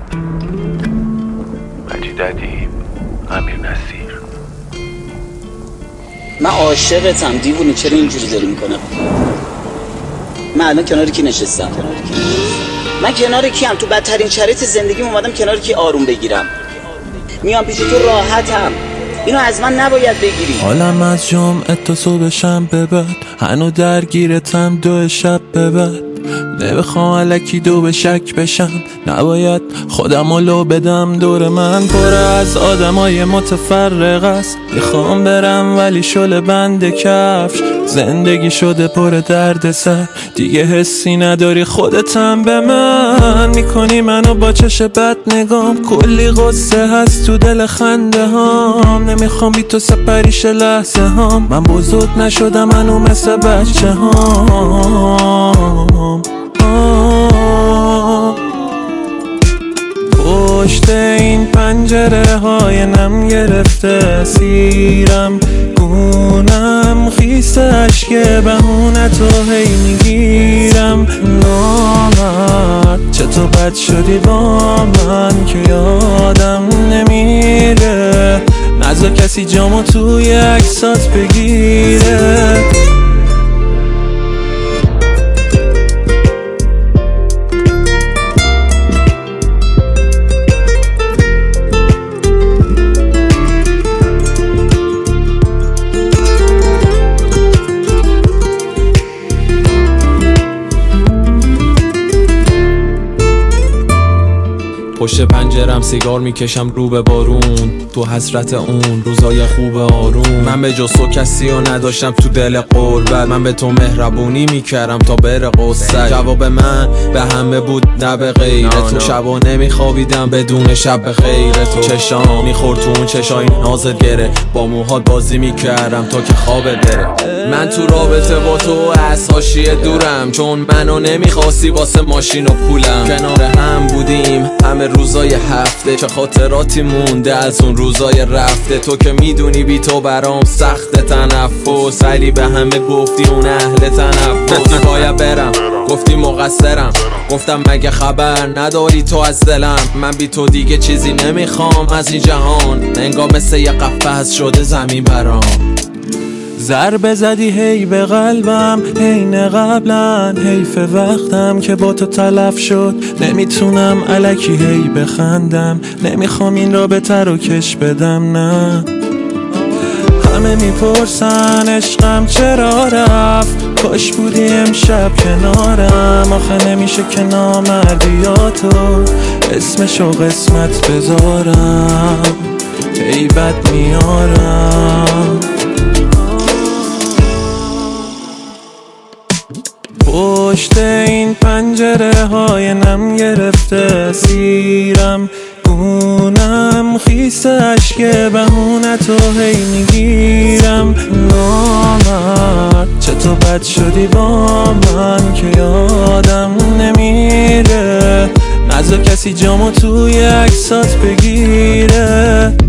مجید ادیب، امیر نصیر. من عاشقتم دیوونه، چرا اینجوری داری میکنم؟ من الان کنار کی نشستم؟ من کنار کیم؟ تو بدترین شرایط زندگیم اومدم کنار کی آروم بگیرم. میام پیش تو راحتم، اینو از من نباید بگیری. حالم از جمعه تا صبح شنبه بعد، هنو درگیرتم 2 شب به بعد. نمیخوام الکی دو به شک بشم، نباید خودمو لو بدم. دور من پر از آدمای متفرق است، میخوام برم ولی شل بند کفش. زندگی شده پر درد سر، دیگه حسی نداری خودتم به من. میکنی منو با چش بد نگام، کلی غصه هست تو دل خنده هام. نمیخوام بی تو سپریش لحظه هام، من بزرگ نشدم منو مثل بچه هام. پشت این پنجره های نم گرفته سیرم، گونم خیسه اشک بهونتو هی میگیرم. نامرد چطور بد شدی با من که یادم نمیره، نذار کسی جامو توی عکسات بگیره. پشت پنجرم سیگار میکشم رو به بارون، تو حسرت اون روزای خوب آروم. من به جز تو کسی رو نداشتم تو دل غربت، من به تو مهربونی میکردم تا بره قصه. جواب من به همه بود نه به غیر تو، شبا نمیخوابیدم بدون شب به خیر تو. چشام میخورد تو اون چشای نازت گره، با موهات بازی میکردم تا که خوابت بره. من تو رابطه با تو از حاشیه دورم، چون منو نمیخواستی واسه ماشین و پولم. کنار هم بودیم همه روزای هفته، چه خاطراتی مونده از اون روزای رفته. تو که میدونی بی تو برام سخت تنفس، ولی به همه گفتی اون اهل تنفس. گفتی باید برم، گفتی مقصرم، گفتم مگه خبر نداری تو از دلم. من بی تو دیگه چیزی نمیخوام از این جهان، انگار مثل یه قفس شده زمین برام. ضربه زدی هی به قلبم حین قبلا، حیف وقتم که با تو تلف شد. نمیتونم الکی هی بخندم، نمیخوام این رابطه رو کش بدم. نه همه میپرسن عشقم چرا رفت، کاش بودی امشب کنارم. آخه نمیشه که نامردیاتو اسمشو قسمت بذارم، ای بد میارم. پشت این پنجره های نم گرفته سیرم، گونم خیسه اشک بهونتو هی میگیرم. نامرد چطور بد شدی با من که یادم نمیره، نذار کسی جامو توی عکسات بگیره.